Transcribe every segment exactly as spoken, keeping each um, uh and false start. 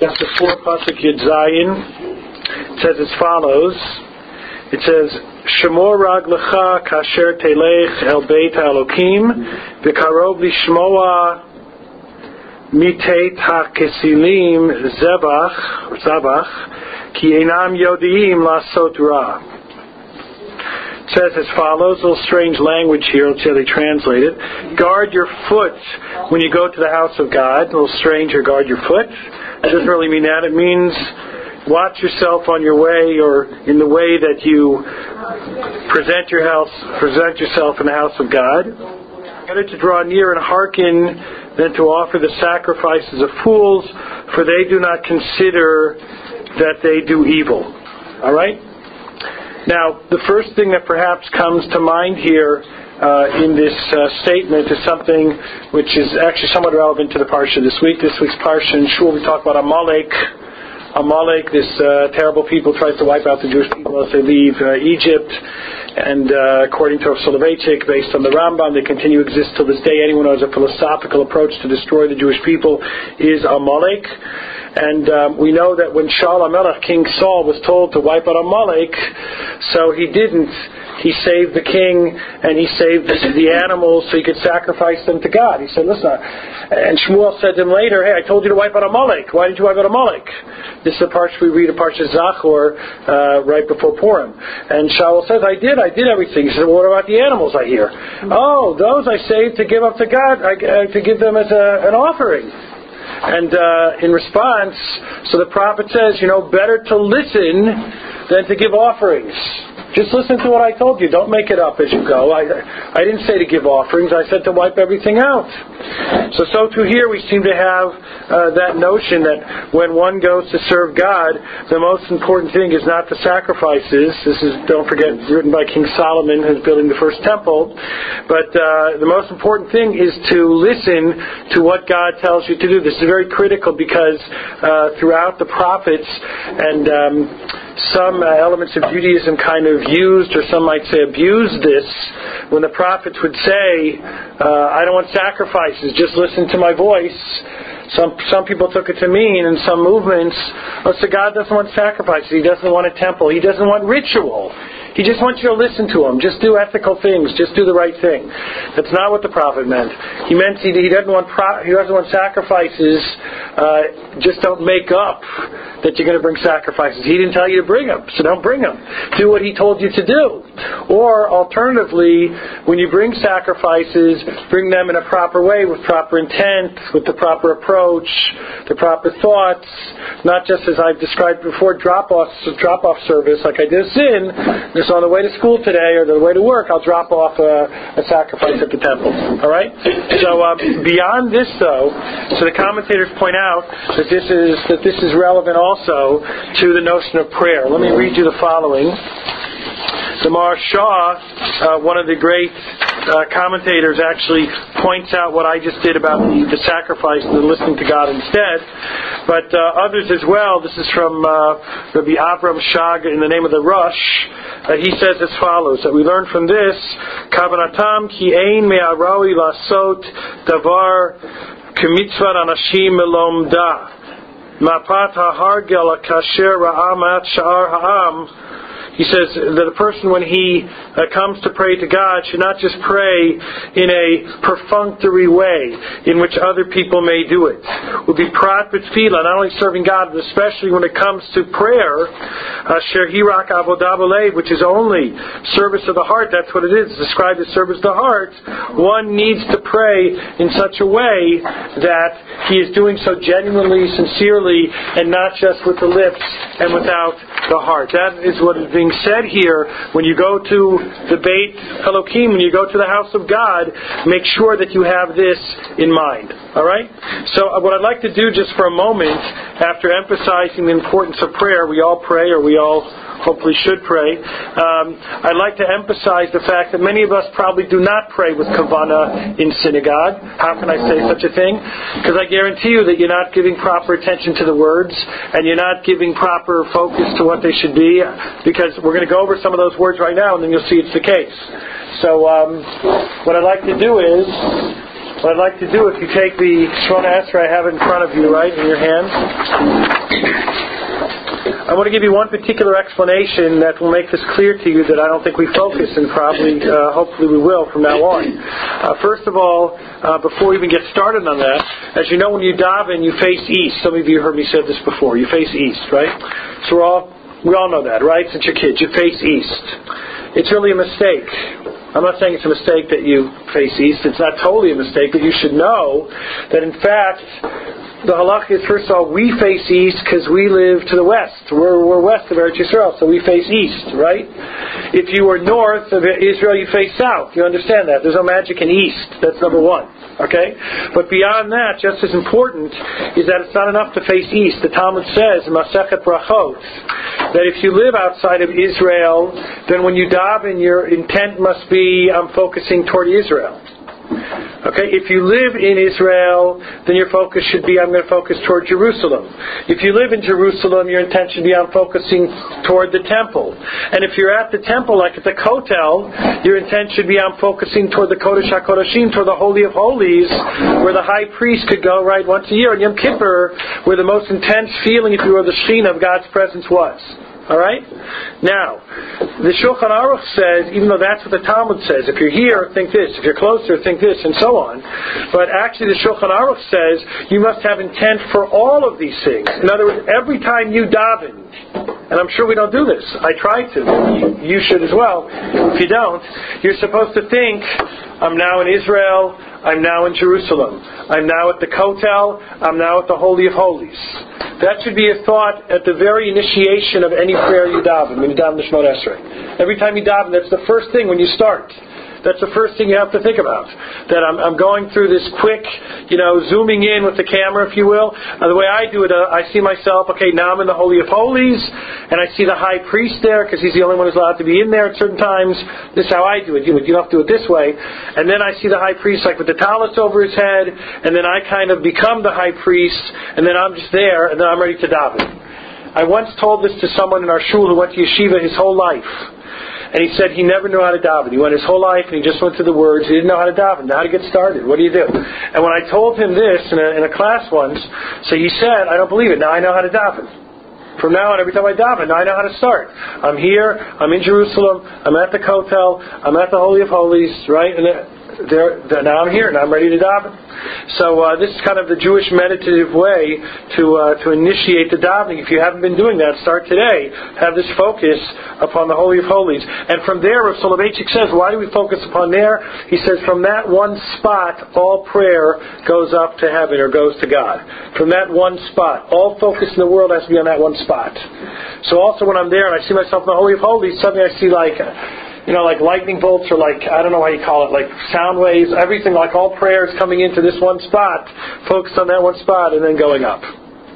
Chapter four, Pasuk Yud Zayin. It says as follows. It says, Shemor raglecha kasher telech el beit ha'elokim v'karov lishmoa mitet ha'kesilim zebach zabach ki einam yodiim lasot ra. It says as follows, a little strange language here, let's see how they translate it. Guard your foot when you go to the house of God. A little strange here, guard your foot. It doesn't really mean that. It means watch yourself on your way, or in the way that you present your house, present yourself in the house of God. Better to draw near and hearken than to offer the sacrifices of fools, for they do not consider that they do evil. All right? Now, the first thing that perhaps comes to mind here uh, in this uh, statement is something which is actually somewhat relevant to the parsha this week. This week's parsha in Shul, we talk about Amalek. Amalek, this uh, terrible people, tries to wipe out the Jewish people as they leave uh, Egypt. And uh, according to Soloveitchik, based on the Rambam, they continue to exist till this day. Anyone who has a philosophical approach to destroy the Jewish people is Amalek. And um, we know that when Shaul HaMelech, King Saul, was told to wipe out Amalek, so he didn't. He saved the king, and he saved the, the animals so he could sacrifice them to God. He said, listen, and Shmuel said to him later, hey, I told you to wipe out Amalek. Why did you wipe out Amalek? This is the part we read, a Parsha Zachor, uh, right before Purim. And Shaul says, I did, I did everything. He said, well, what about the animals I hear? Oh, those I saved to give up to God, I, uh, to give them as a, an offering. And uh, in response, so the prophet says, you know, better to listen than to give offerings. Just listen to what I told you. Don't make it up as you go. I, I didn't say to give offerings. I said to wipe everything out. So, so too here we seem to have uh, that notion that when one goes to serve God, the most important thing is not the sacrifices. This is, don't forget, written by King Solomon, who's building the first temple. But uh, the most important thing is to listen to what God tells you to do. This is very critical because uh, throughout the prophets and um, some uh, elements of Judaism kind of used, or some might say abused this, when the prophets would say, uh, I don't want sacrifices, just listen to my voice. Some some people took it to mean, in some movements, oh, so God doesn't want sacrifices, He doesn't want a temple, He doesn't want ritual. He just wants you to listen to Him. Just do ethical things. Just do the right thing. That's not what the prophet meant. He meant he, he doesn't want pro, he doesn't want sacrifices. Uh, just don't make up that you're going to bring sacrifices. He didn't tell you to bring them, so don't bring them. Do what He told you to do. Or alternatively, when you bring sacrifices, bring them in a proper way, with proper intent, with the proper approach, the proper thoughts. Not just as I've described before, drop-off drop-off service, like I did sin. Just on the way to school today or the way to work, I'll drop off a, a sacrifice at the temple. All right? So um, beyond this, though, so the commentators point out that this is that this is relevant also to the notion of prayer. Let me read you the following. The Maharsha, uh, one of the great uh, commentators, actually points out what I just did about the, the sacrifice and the listening to God instead. But uh, others as well. This is from uh, Rabbi Avram Shag in the name of the Rush. Uh, he says as follows, that we learn from this, Kavanatam ki ein me'arawi lasot davar k'mitzvat anashim melomda mapat ha'hargel kasher ra'amat sha'ar ha'am. He says that a person, when he uh, comes to pray to God, should not just pray in a perfunctory way in which other people may do it. Would be prat b'tefillah, not only serving God, but especially when it comes to prayer, asher hirak avodah b'lev, which is only service of the heart. That's what it is. It's described as service of the heart. One needs to pray in such a way that he is doing so genuinely, sincerely, and not just with the lips and without the heart. That is what is being said here. When you go to the Beit Elokim, when you go to the house of God, make sure that you have this in mind. All right? So uh, what I'd like to do just for a moment, after emphasizing the importance of prayer, we all pray, or we all hopefully should pray, um, I'd like to emphasize the fact that many of us probably do not pray with kavanah in synagogue. How can I say such a thing? Because I guarantee you that you're not giving proper attention to the words, and you're not giving proper focus to what they should be, because we're going to go over some of those words right now, and then you'll see it's the case. So um, what I'd like to do is What I'd like to do, if you take the Shemona Esrei, I have it in front of you, right, in your hands. I want to give you one particular explanation that will make this clear to you that I don't think we focus, and probably, uh, hopefully we will from now on. Uh, first of all, uh, before we even get started on that, as you know, when you daven, you face east. Some of you heard me say this before. You face east, right? So we're all, we all know that, right? Since you're kids, you face east. It's really a mistake. I'm not saying it's a mistake that you face east. It's not totally a mistake, but you should know that in fact, the halakha is, first of all, we face east because we live to the west. We're, we're west of Eretz Yisrael, so we face east, right? If you were north of Israel, you face south. You understand that. There's no magic in east. That's number one. Okay? But beyond that, just as important, is that it's not enough to face east. The Talmud says in Masechet Brachot that if you live outside of Israel, then when you daven, your intent must be, I'm focusing toward Israel. Okay, if you live in Israel, then your focus should be, I'm going to focus toward Jerusalem. If you live in Jerusalem, your intent should be, I'm focusing toward the temple. And if you're at the temple, like at the Kotel, your intent should be, I'm focusing toward the Kodesh HaKodashim, toward the Holy of Holies, where the high priest could go right once a year. And Yom Kippur, where the most intense feeling, if you were the Shekhinah of God's presence was. Alright? Now, the Shulchan Aruch says, even though that's what the Talmud says, if you're here, think this. If you're closer, think this, and so on. But actually the Shulchan Aruch says, you must have intent for all of these things. In other words, every time you daven, and I'm sure we don't do this. I try to. You, you should as well. If you don't, you're supposed to think, I'm now in Israel, I'm now in Jerusalem. I'm now at the Kotel, I'm now at the Holy of Holies. That should be a thought at the very initiation of any prayer you daven, when you daven the Shemona Esrei. Every time you daven, that's the first thing when you start. That's the first thing you have to think about. That I'm, I'm going through this quick, you know, zooming in with the camera, if you will. Uh, the way I do it, uh, I see myself, okay, now I'm in the Holy of Holies, and I see the high priest there, because he's the only one who's allowed to be in there at certain times. This is how I do it. You, you don't have to do it this way. And then I see the high priest, like with the talus over his head, and then I kind of become the high priest, and then I'm just there, and then I'm ready to daven. I once told this to someone in our shul who went to yeshiva his whole life. And he said he never knew how to daven. He went his whole life and he just went through the words. He didn't know how to daven. Now how to get started. What do you do? And when I told him this in a, in a class once, so he said, I don't believe it. Now I know how to daven. From now on, every time I daven, now I know how to start. I'm here. I'm in Jerusalem. I'm at the Kotel. I'm at the Holy of Holies. Right? And there, there, now I'm here. Now I'm ready to daven. So uh, this is kind of the Jewish meditative way to uh, to initiate the davening. If you haven't been doing that, start today. Have this focus upon the Holy of Holies. And from there, Rav Soloveitchik says, why do we focus upon there? He says, from that one spot, all prayer goes up to heaven or goes to God. From that one spot. All focus in the world has to be on that one spot. So also when I'm there and I see myself in the Holy of Holies, suddenly I see like... you know, like lightning bolts or like, I don't know how you call it, like sound waves, everything, like all prayers coming into this one spot, focused on that one spot and then going up.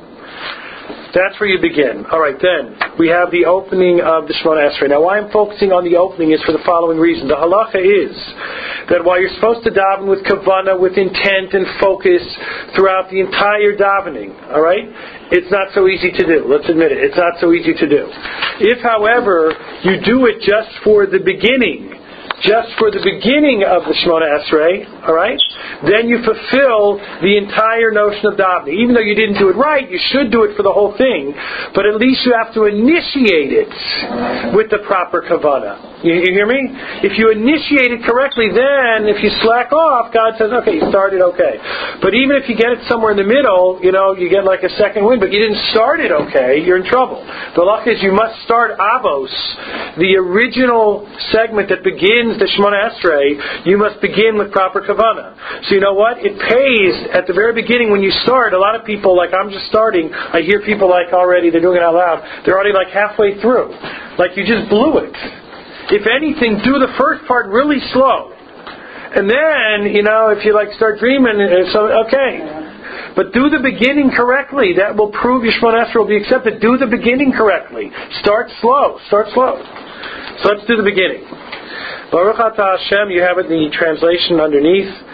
That's where you begin. Alright, then, we have the opening of the Shemona Esrei. Now, why I'm focusing on the opening is for the following reason. The halacha is that while you're supposed to daven with kavanah, with intent and focus throughout the entire davening, alright, it's not so easy to do. Let's admit it. It's not so easy to do. If, however, you do it just for the beginning, just for the beginning of the Shemona Esrei, alright, then you fulfill the entire notion of davening. Even though you didn't do it right, you should do it for the whole thing, but at least you have to initiate it with the proper kavanah. You, you hear me? If you initiate it correctly, then if you slack off, God says, okay, you started okay. But even if you get it somewhere in the middle, you know, you get like a second wind, but you didn't start it okay, you're in trouble. The luck is you must start Avos, the original segment that begins the Shemona Esrei, you must begin with proper kavanah. So you know what? It pays at the very beginning when you start. A lot of people, like I'm just starting, I hear people like already, they're doing it out loud, they're already like halfway through. Like you just blew it. If anything, do the first part really slow. And then, you know, if you like start dreaming, so okay. But do the beginning correctly. That will prove your Shemona Esrei will be accepted. Do the beginning correctly. Start slow. Start slow. So let's do the beginning. Baruch atah Hashem, you have it in the translation underneath.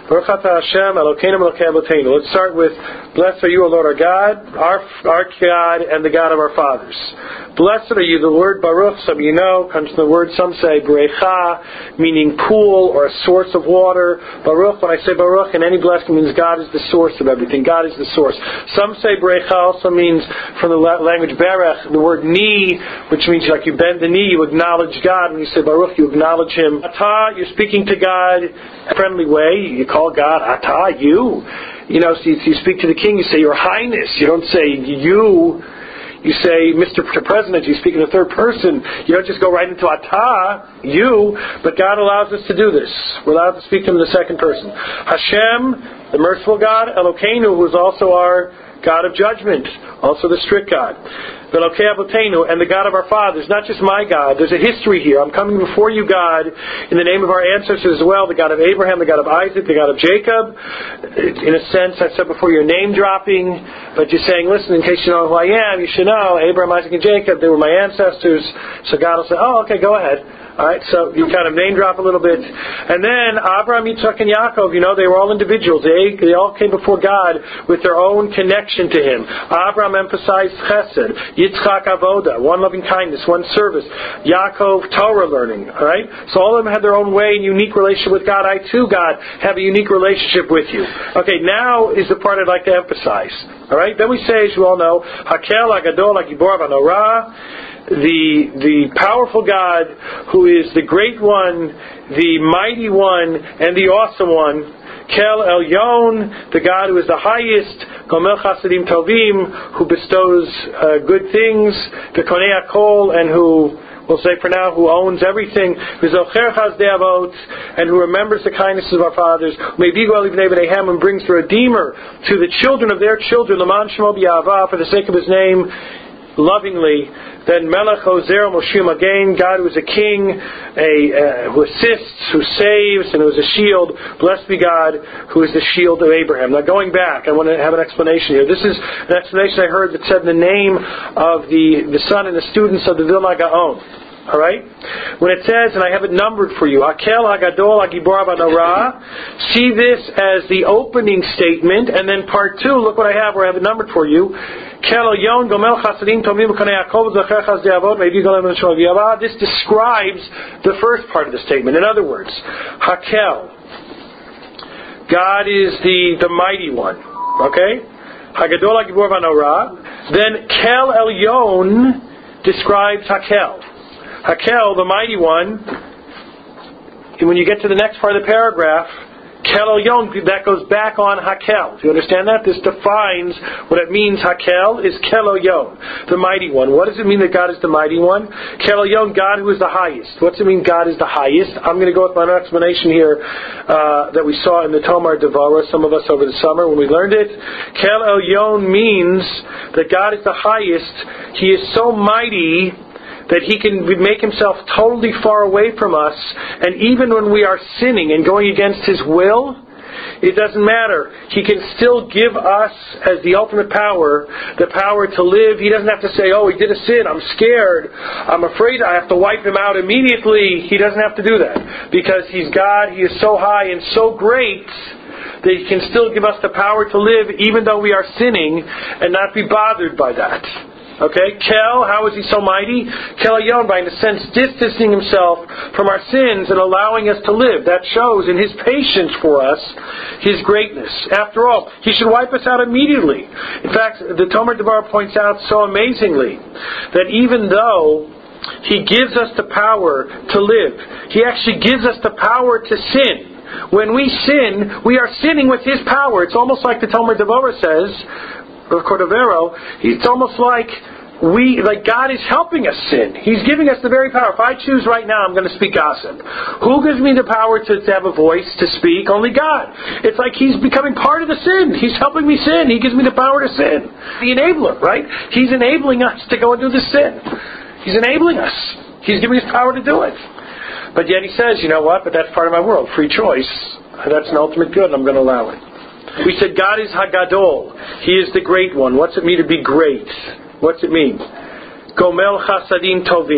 Baruch atah Hashem Elokeinu Elokei Avoteinu. Let's start with, blessed are you, O Lord our God, our, our God, and the God of our fathers. Blessed are you. The word Baruch, some of you know, comes from the word, some say Berecha, meaning pool or a source of water. Baruch, when I say Baruch, in any blessing means God is the source of everything. God is the source. Some say Berecha also means, from the language Berech, the word knee, which means like you bend the knee, you acknowledge God. When you say Baruch, you acknowledge Him. Atah, you're speaking to God in a friendly way. You call God Atah, you. You know, so you, you speak to the king, you say Your Highness. You don't say you. You say Mister President. You speak in the third person. You don't just go right into Atah, you. But God allows us to do this. We're allowed to speak to Him in the second person. Hashem, the merciful God. Elokeinu, who is also our God of judgment, also the strict God. Elokei Avoteinu, and the God of our fathers, not just my God. There's a history here. I'm coming before you, God, in the name of our ancestors as well, the God of Abraham, the God of Isaac, the God of Jacob. In a sense, I said before, you're name dropping, but you're saying, listen, in case you know who I am, you should know, Abraham, Isaac, and Jacob, they were my ancestors. So God will say, oh, okay, go ahead. Alright, so you kind of name drop a little bit. And then Abraham, Yitzchak, and Yaakov, you know, they were all individuals. They, they all came before God with their own connection to Him. Abraham emphasized chesed. Yitzchak avoda, one loving kindness, one service. Yaakov, Torah learning. Alright? So all of them had their own way and unique relationship with God. I too, God, have a unique relationship with you. Okay, now is the part I'd like to emphasize. Alright? Then we say, as you all know, Hakel, Hagadol, Hagibor, Hanorah, the the powerful God, who is the great one, the mighty one, and the awesome one. Kel Elyon, the God who is the highest. Gomel Chasadim Tovim, who bestows uh, good things. The Konei Hakol, and who, we'll say for now, who owns everything. V'zocher Chazdei Avot, and who remembers the kindnesses of our fathers. Me'vigu Livnei B'neihem, and brings the Redeemer to the children of their children. L'man Shemo B'Yahava, for the sake of His name, lovingly. Then Melech Ozer Moshe Magen, God who is a king, a uh, who assists, who saves, and who is a shield. Blessed be God, who is the shield of Abraham. Now going back, I want to have an explanation here. This is an explanation I heard that said the name of the, the son and the students of the Vilna Gaon. Alright? When it says, and I have it numbered for you, Hakel, Hagadol, Hagibor, Hanorah, see this as the opening statement, and then part two, look what I have where I have it numbered for you. This describes the first part of the statement. In other words, Hakel, God is the, the mighty one. Okay? Hagadol, Hagibor, Hanorah. Then Kel Elyon describes Hakel. Hakel, the mighty one, and when you get to the next part of the paragraph, Kel Elyon, that goes back on Hakel. Do you understand that? This defines what it means. Hakel is Kel Elyon, the mighty one. What does it mean that God is the mighty one? Kel Elyon, God who is the highest. What's it mean God is the highest? I'm going to go with my explanation here uh, that we saw in the Tomar Devara, some of us over the summer when we learned it. Kel Elyon means that God is the highest. He is so mighty that He can make Himself totally far away from us, and even when we are sinning and going against His will, it doesn't matter. He can still give us, as the ultimate power, the power to live. He doesn't have to say, oh, he did a sin, I'm scared, I'm afraid I have to wipe him out immediately. He doesn't have to do that. Because He's God, He is so high and so great that He can still give us the power to live even though we are sinning and not be bothered by that. Okay, Kel, how is He so mighty? Kel Elyon, by in a sense distancing Himself from our sins and allowing us to live. That shows in His patience for us His greatness. After all, He should wipe us out immediately. In fact, the Tomer Devar points out so amazingly that even though He gives us the power to live, He actually gives us the power to sin. When we sin, we are sinning with His power. It's almost like the Tomer Devar says, of Cordovero, it's almost like we, like God is helping us sin. He's giving us the very power. If I choose right now, I'm going to speak gossip. Who gives me the power to, to have a voice, to speak? Only God. It's like He's becoming part of the sin. He's helping me sin. He gives me the power to sin. The enabler, right? He's enabling us to go and do the sin. He's enabling us. He's giving us power to do it. But yet He says, you know what? But that's part of my world. Free choice. That's an ultimate good, and I'm going to allow it. We said God is Hagadol. He is the great one. What's it mean to be great? What's it mean? Gomel Chasadim Tovim.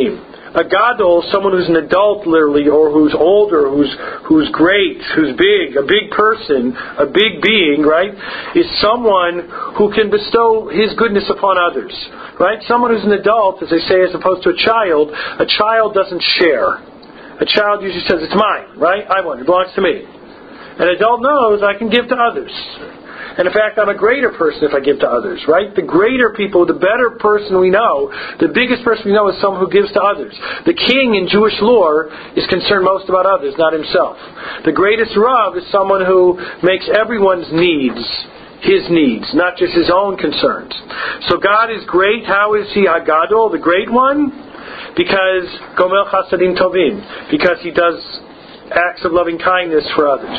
A gadol, someone who's an adult, literally, or who's older, who's who's great, who's big, a big person, a big being, right, is someone who can bestow his goodness upon others, right? Someone who's an adult, as they say, as opposed to a child. A child doesn't share. A child usually says, it's mine, right? I want it. It belongs to me. An adult knows I can give to others. And in fact, I'm a greater person if I give to others, right? The greater people, the better person we know, the biggest person we know is someone who gives to others. The king in Jewish lore is concerned most about others, not himself. The greatest Rav is someone who makes everyone's needs his needs, not just his own concerns. So God is great. How is he Hagadol, the great one? Because Gomel Chasadim Tovim, because he does acts of loving kindness for others.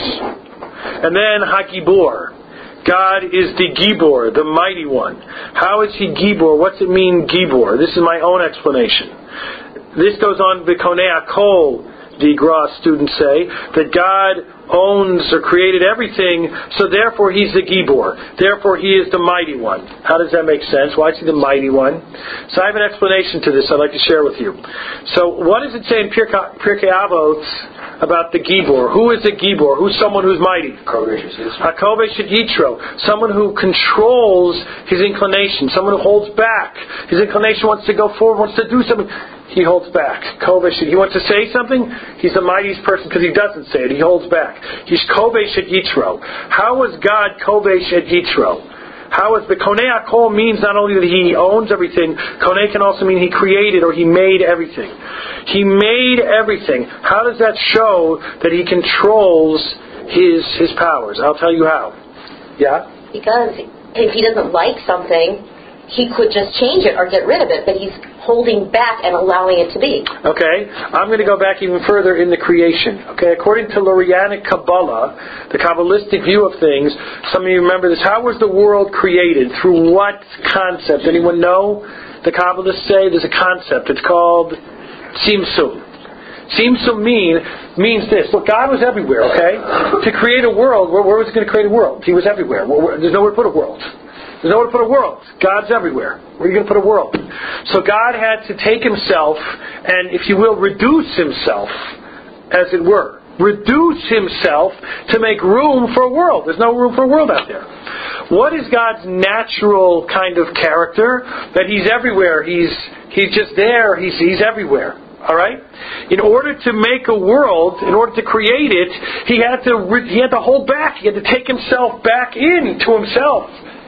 And then Hagibor. God is the Gibor, the mighty one. How is he Gibor? What's it mean, Gibor? This is my own explanation. This goes on, V'konei Akol, the Gra students say, that God owns or created everything, so therefore he's the Gibor. Therefore he is the mighty one. How does that make sense? Why is he the mighty one? So I have an explanation to this I'd like to share with you. So what does it say in Pirkei Pirkei Avot about the Gibor? Who is a Gibor? Who's someone who's mighty? HaKovesh Yitro. Someone who controls his inclination. Someone who holds back. His inclination wants to go forward, wants to do something. He holds back. Kovesh. He wants to say something. He's the mightiest person because he doesn't say it. He holds back. He's Kovesh at Yitro. How is God Kovesh at Yitro? How is the Konei Akol means not only that he owns everything, Konei can also mean he created or he made everything. He made everything. How does that show that he controls his his powers? I'll tell you how. Yeah? Because if he doesn't like something, he could just change it or get rid of it, but he's holding back and allowing it to be. Okay, I'm going to go back even further in the creation. Okay, according to Lurianic Kabbalah, the Kabbalistic view of things, some of you remember this, how was the world created? Through what concept? Anyone know? The Kabbalists say there's a concept. It's called Tzimtzum. Tzimtzum mean, means this. Look, God was everywhere, okay? To create a world, where, where was he going to create a world? He was everywhere. Where, where, there's nowhere to put a world. There's nowhere to put a world. God's everywhere. Where are you going to put a world? So God had to take himself and, if you will, reduce himself, as it were. Reduce himself to make room for a world. There's no room for a world out there. What is God's natural kind of character? That he's everywhere. He's he's just there. He's he's everywhere. All right. In order to make a world, in order to create it, he had to he had to hold back. He had to take himself back in to himself,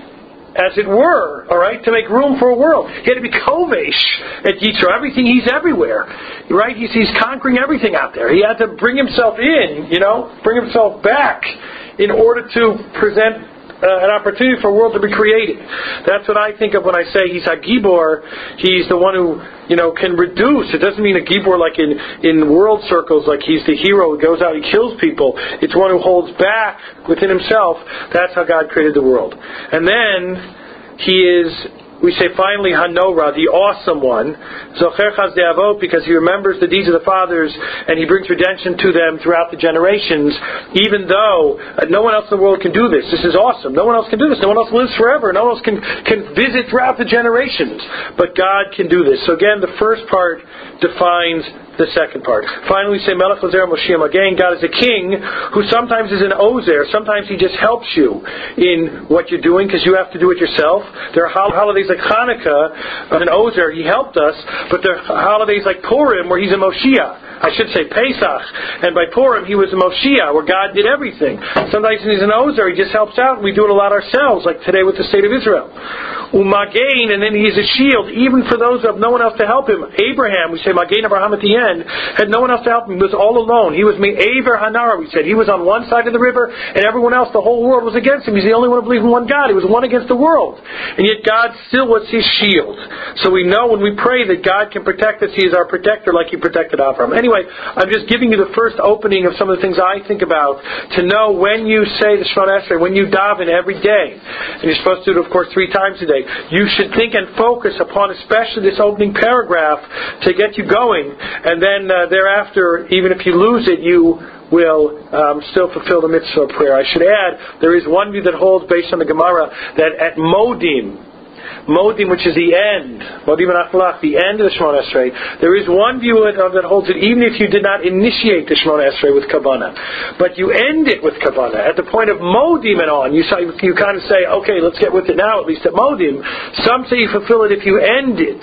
as it were, all right, to make room for a world. He had to be Kovesh at Yitro. Everything, he's everywhere, right? He's, he's conquering everything out there. He had to bring himself in, you know, bring himself back in order to present uh, an opportunity for a world to be created. That's what I think of when I say he's a Gibor. He's the one who, you know, can reduce. It doesn't mean a Gibor like in, in world circles, like he's the hero who goes out and kills people. It's one who holds back within himself. That's how God created the world. And then he is, we say finally, Hanora, the awesome one, Zocher Chaz De'avot, because he remembers the deeds of the fathers and he brings redemption to them throughout the generations, even though uh, no one else in the world can do this. This is awesome. No one else can do this. No one else lives forever. No one else can, can visit throughout the generations. But God can do this. So again, the first part defines the second part. Finally, we say Melech Ozer Moshiach. Again, God is a king who sometimes is an Ozer. Sometimes he just helps you in what you're doing because you have to do it yourself. There are holidays like Hanukkah, an Ozer, he helped us, but there are holidays like Purim where he's a Moshiach. I should say Pesach. And by Purim, he was a Moshiach, where God did everything. Sometimes he's an Ozer, he just helps out, and we do it a lot ourselves, like today with the state of Israel. Umagain, and then he's a shield, even for those who have no one else to help him. Abraham, we say Magain Abraham at the end, had no one else to help him. He was all alone. He was Me'aver Hanara, we said. He was on one side of the river, and everyone else, the whole world was against him. He's the only one who believed in one God. He was one against the world. And yet God still was his shield. So we know when we pray that God can protect us, he is our protector like he protected Abraham. Anyway, I'm just giving you the first opening of some of the things I think about to know when you say the Shemona Esrei, when you daven every day, and you're supposed to do it, of course, three times a day, you should think and focus upon especially this opening paragraph to get you going, and then uh, thereafter, even if you lose it, you will um, still fulfill the mitzvah of prayer. I should add, there is one view that holds, based on the Gemara, that at Modim, Modim, which is the end, Modim and Achlach, the end of the Shemona Esrei. There is one view of that holds it even if you did not initiate the Shemona Esrei with Kavanah. But you end it with Kavanah. At the point of Modim and on, you, you kind of say, okay, let's get with it now, at least at Modim. Some say you fulfill it if you end it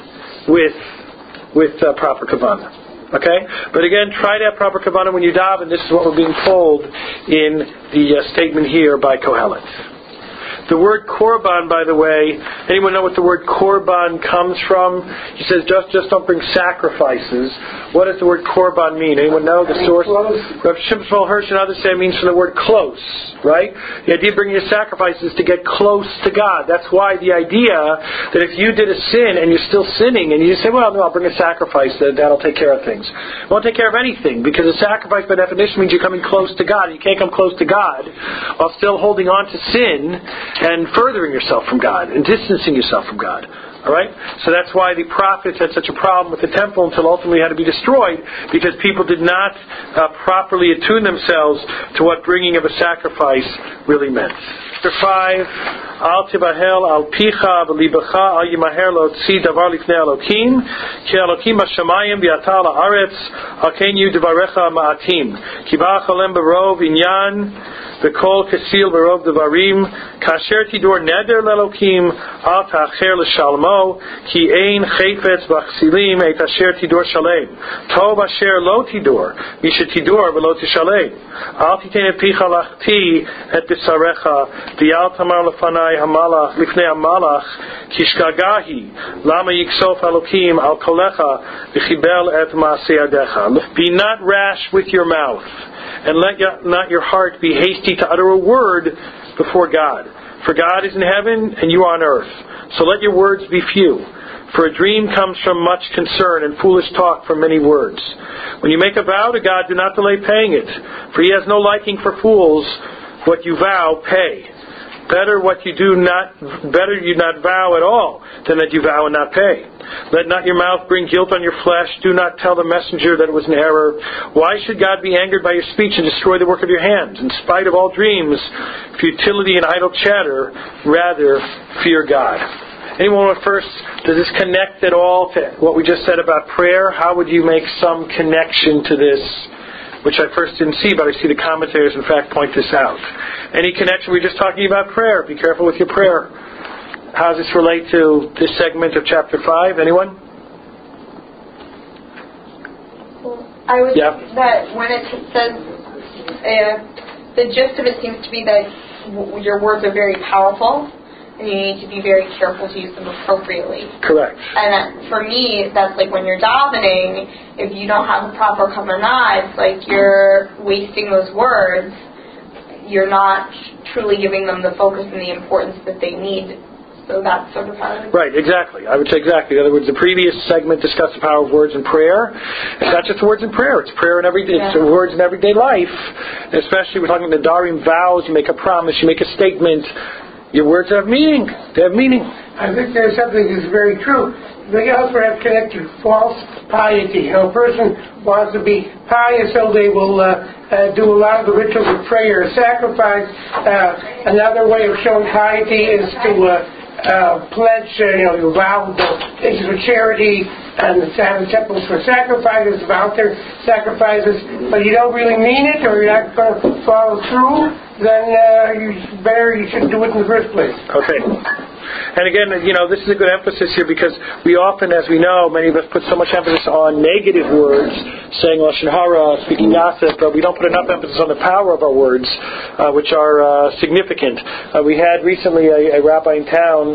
with, with uh, proper Kavanah. Okay? But again, try to have proper kavanah when you daven, and this is what we're being told in the uh, statement here by Kohelet. The word korban, by the way, anyone know what the word korban comes from? He says, just just don't bring sacrifices. What does the word korban mean? Anyone know the source? Rav Shimshon Hirsch and others say it means from the word close, right? The idea of bringing your sacrifices is to get close to God. That's why the idea that if you did a sin and you're still sinning and you say, well, no, I'll bring a sacrifice, that, that'll take care of things. It won't take care of anything, because a sacrifice by definition means you're coming close to God. You can't come close to God while still holding on to sin and furthering yourself from God and distancing yourself from God. Alright? So that's why the prophets had such a problem with the temple until ultimately it had to be destroyed, because people did not uh, properly attune themselves to what bringing of a sacrifice really meant. Chapter five, Al tibahel al picha v'libacha al yimaher lo tzi davar lifnei Elokim ki Elokim hashamayim v'ata la'aretz al ken yu devarecha ma'atim ki ba'ach alem berov inyan v'kol kesil berov devarim kasher tidur neder l'Elokim al ta'acher l'shalmo ki ein chayfetz b'chsilim et asher tidur shalem tov asher lo tidur mishet tidur v'lo tishalem al titen et picha lachti et bisarecha v'yal tamar lefanai hamalach lifnei hamalach kishkagahi lama yiksof Elokim al kolecha v'chibel et ma'aseh yadecha. Be not rash with your mouth, and let your, not your heart be hasty to utter a word before God. For God is in heaven and you are on earth. So let your words be few. For a dream comes from much concern, and foolish talk from many words. When you make a vow to God, do not delay paying it, for He has no liking for fools. What you vow, pay. Better what you do not, better you not vow at all than that you vow and not pay. Let not your mouth bring guilt on your flesh. Do not tell the messenger that it was an error. Why should God be angered by your speech and destroy the work of your hands? In spite of all dreams, futility and idle chatter, rather fear God. Anyone want first, does this connect at all to what we just said about prayer? How would you make some connection to this? Which I first didn't see, but I see the commentators in fact point this out. Any connection? We're just talking about prayer. Be careful with your prayer. How does this relate to this segment of chapter five? Anyone? Well, I would yeah. think that when it says, uh, the gist of it seems to be that w- your words are very powerful, and you need to be very careful to use them appropriately. Correct. And uh, for me, that's like when you're davening, if you don't have the proper kavanah, it's like you're wasting those words. You're not truly giving them the focus and the importance that they need. So that's sort of how it is. Right, exactly. I would say exactly. In other words, the previous segment discussed the power of words in prayer. It's not just words in prayer. It's prayer in every day. It's yeah. words in everyday life. And especially we're talking the Darim vows. You make a promise. You make a statement. Your words have meaning. They have meaning. I think there's something that's very true. They also have connected false piety. You know, a person wants to be pious, so they will uh, uh, do a lot of the rituals of prayer, sacrifice. Uh, another way of showing piety is to uh, uh, pledge, uh, you know, you vow things for charity, and have the temples for sacrifices, vow their sacrifices, but you don't really mean it, or you're not going to follow through, then uh, you better, you shouldn't do it in the first place. Okay. And again, you know, this is a good emphasis here, because we often, as we know, many of us put so much emphasis on negative words, saying Lashon Hara, speaking gossip, but we don't put enough emphasis on the power of our words, uh, which are uh, significant. Uh, we had recently a, a rabbi in town,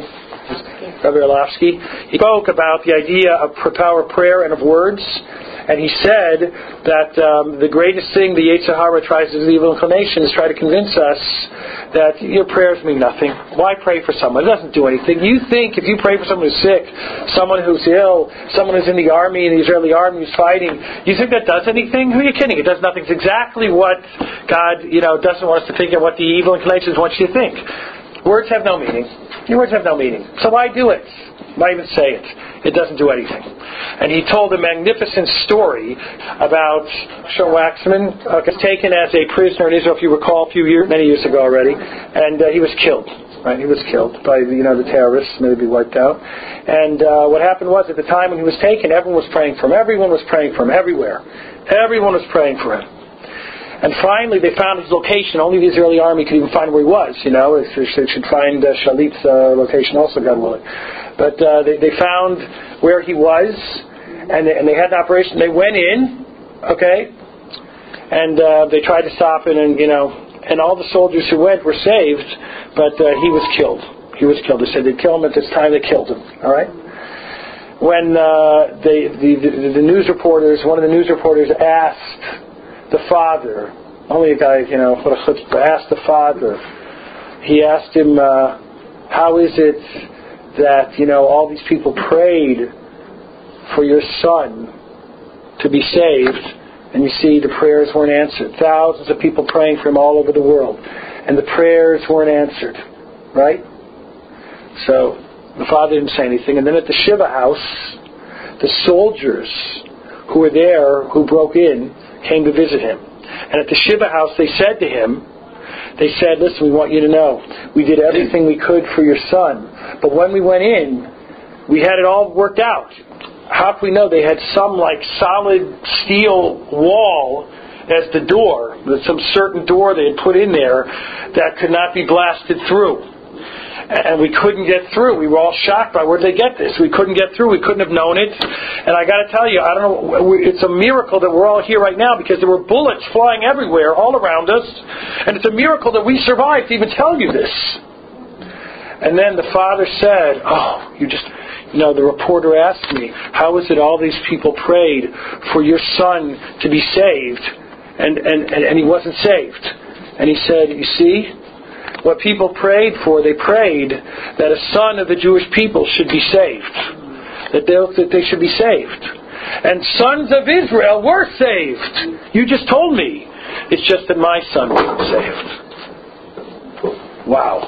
Rabbi Orlovsky. He spoke about the idea of power of prayer and of words. And he said that um, the greatest thing the Yetzer Hara tries to do, the evil inclination, is try to convince us that your prayers mean nothing. Why pray for someone? It doesn't do anything. You think if you pray for someone who's sick, someone who's ill, someone who's in the army, in the Israeli army who's fighting, you think that does anything? Who are you kidding? It does nothing. It's exactly what God, you know, doesn't want us to think, and what the evil inclinations want you to think. Words have no meaning. Your words have no meaning. So why do it? Why even say it? It doesn't do anything. And he told a magnificent story about Shor Waxman, uh, taken as a prisoner in Israel, if you recall, a few years, many years ago already, and uh, he was killed. right? He was killed by you know the terrorists, maybe wiped out. And uh, what happened was, at the time when he was taken, everyone was praying for him. Everyone was praying for him everywhere. Everyone was praying for him. And finally, they found his location. Only the Israeli army could even find where he was. You know, they should find uh, Shalit's uh, location also, God willing. But uh, they, they found where he was, and they, and they had an operation. They went in, okay, and uh, they tried to stop it, and you know, and all the soldiers who went were saved, but uh, he was killed. He was killed. They said they'd kill him at this time. They killed him. All right. When uh, they, the, the the news reporters, one of the news reporters asked the father, only a guy, you know, what a chutzpah, asked the father. He asked him, uh, how is it that, you know, all these people prayed for your son to be saved, and you see the prayers weren't answered. Thousands of people praying for him all over the world, and the prayers weren't answered, right? So the father didn't say anything. And then at the Shiva house, the soldiers who were there, who broke in, came to visit him. And at the Shiva house, they said to him, they said, listen, we want you to know, we did everything we could for your son, but when we went in, we had it all worked out. How could we know? They had some like solid steel wall as the door, some certain door they had put in there that could not be blasted through. And we couldn't get through. We were all shocked by where did they get this? We couldn't get through. We couldn't have known it. And I got to tell you, I don't know. It's a miracle that we're all here right now because there were bullets flying everywhere, all around us, and it's a miracle that we survived to even tell you this. And then the father said, "Oh, you just." You know, the reporter asked me, "How is it all these people prayed for your son to be saved, and and and, and he wasn't saved?" And he said, "You see." What people prayed for, they prayed that a son of the Jewish people should be saved. That they, that they should be saved. And sons of Israel were saved. You just told me. It's just that my son wasn't saved. Wow.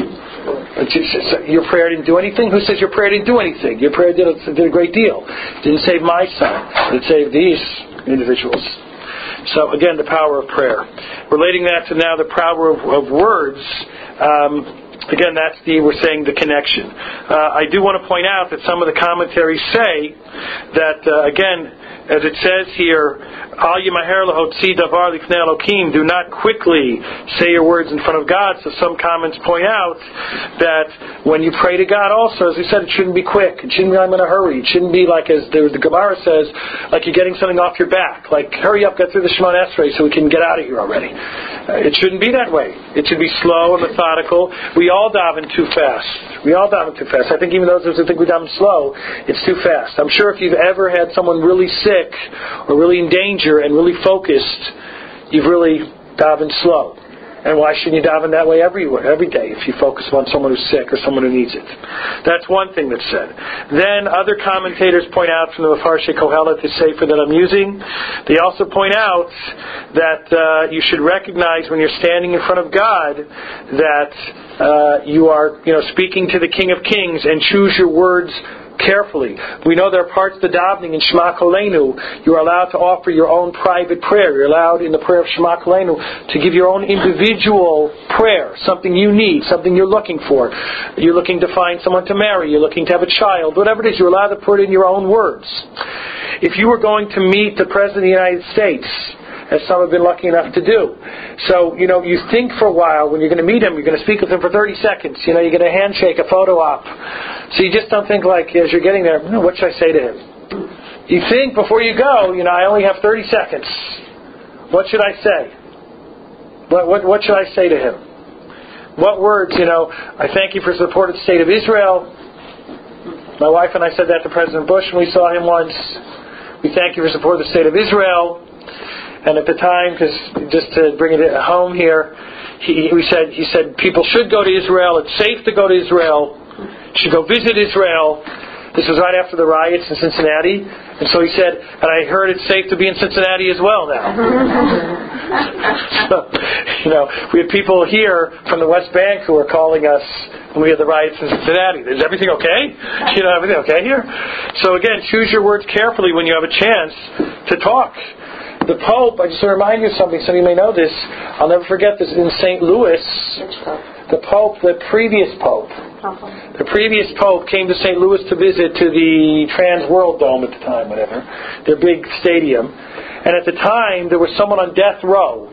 Your prayer didn't do anything? Who says your prayer didn't do anything? Your prayer did a, did a great deal. It didn't save my son. It saved these individuals. So again, the power of prayer. Relating that to now the power of, of words, um, again, that's the, we're saying the connection. Uh, I do want to point out that some of the commentaries say that, uh, again, as it says here, Al Yimaher Lahotzi Davar Lifnei Elokim, do not quickly say your words in front of God. So some comments point out that when you pray to God also, as we said, it shouldn't be quick. It shouldn't be I'm in a hurry. It shouldn't be like, as the, the Gemara says, like you're getting something off your back. Like, hurry up, get through the Shemona Esrei so we can get out of here already. Uh, it shouldn't be that way. It should be slow and methodical. We all daven too fast. We all daven too fast. I think even those who think we daven slow, it's too fast. I'm sure if you've ever had someone really sick or really in danger and really focused, you've really davened slow. And why shouldn't you daven that way everywhere, every day, if you focus on someone who's sick or someone who needs it? That's one thing that's said. Then other commentators point out from the Mefarshei Kohelet, the sefer that I'm using, they also point out that uh, you should recognize when you're standing in front of God that uh, you are, you know, speaking to the King of Kings, and choose your words carefully. We know there are parts of the davening in Shema Kolenu. You're allowed to offer your own private prayer. You're allowed in the prayer of Shema Kolenu to give your own individual prayer, something you need, something you're looking for. You're looking to find someone to marry. You're looking to have a child. Whatever it is, you're allowed to put in your own words. If you were going to meet the President of the United States, as some have been lucky enough to do. So, you know, you think for a while when you're going to meet him, you're going to speak with him for thirty seconds. You know, you're going to handshake, a photo op. So you just don't think like, as you're getting there, oh, what should I say to him? You think before you go, you know, I only have thirty seconds. What should I say? What, what, what should I say to him? What words, you know, I thank you for support of the state of Israel. My wife and I said that to President Bush when we saw him once. We thank you for support of the state of Israel. And at the time, because just to bring it home here, he, we said he said people should go to Israel. It's safe to go to Israel. Should go visit Israel. This was right after the riots in Cincinnati, and so he said, and I heard it's safe to be in Cincinnati as well now. So, you know, we had people here from the West Bank who were calling us when we had the riots in Cincinnati. Is everything okay? You know, everything okay here? So again, choose your words carefully when you have a chance to talk. The Pope, I just want to remind you of something, some of you may know this, I'll never forget this, in Saint Louis, the Pope, the previous Pope, Uh-huh. the previous Pope came to Saint Louis to visit to the Trans World Dome at the time, whatever, their big stadium. And at the time, there was someone on death row.